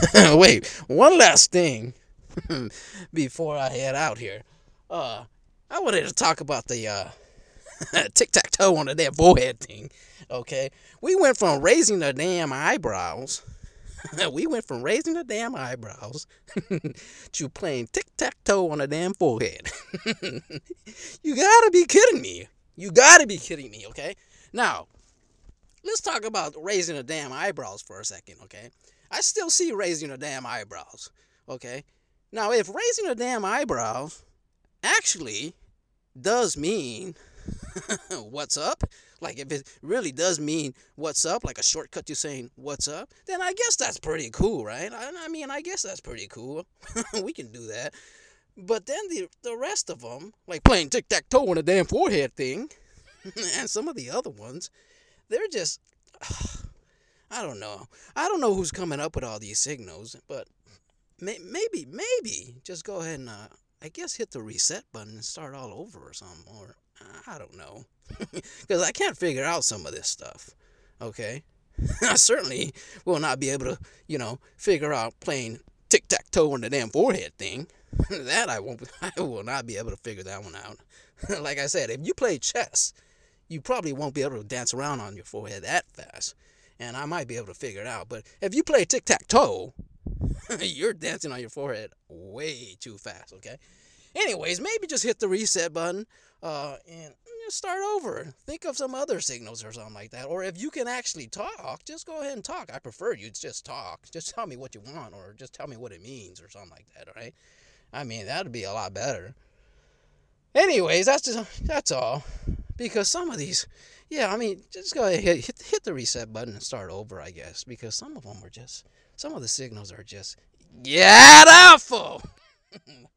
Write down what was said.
Wait, one last thing before I head out here. Uh, I wanted to talk about the tic tac toe on the damn forehead thing. Okay, we went from raising the damn eyebrows. We went from raising the damn eyebrows to playing tic tac toe on the damn forehead. You gotta be kidding me. You gotta be kidding me. Okay, now let's talk about raising the damn eyebrows for a second. Okay, I still see raising the damn eyebrows. Okay, now if raising the damn eyebrows actually does mean what's up, like if it really does mean what's up, like a shortcut to saying what's up, then I guess that's pretty cool, right? I mean, I guess that's pretty cool. We can do that. But then the rest of them, like playing tic tac toe on the damn forehead thing, and some of the other ones, they're just, I don't know. I don't know who's coming up with all these signals, but maybe just go ahead and I guess hit the reset button and start all over or something, or I don't know, because I can't figure out some of this stuff. Okay, I certainly will not be able to, figure out playing tic tac toe on the damn forehead thing. That I won't. I will not be able to figure that one out. Like I said, if you play chess, you probably won't be able to dance around on your forehead that fast, and I might be able to figure it out. But if you play tic tac toe, you're dancing on your forehead way too fast, okay? Anyways, maybe just hit the reset button and just start over. Think of some other signals or something like that. Or if you can actually talk, just go ahead and talk. I prefer you just talk. Just tell me what you want or just tell me what it means or something like that, all right? I mean, that'd be a lot better. Anyways, that's all. Because some of these, yeah, I mean, just go ahead hit the reset button and start over, I guess. Because some of them are just, some of the signals are just, get awful.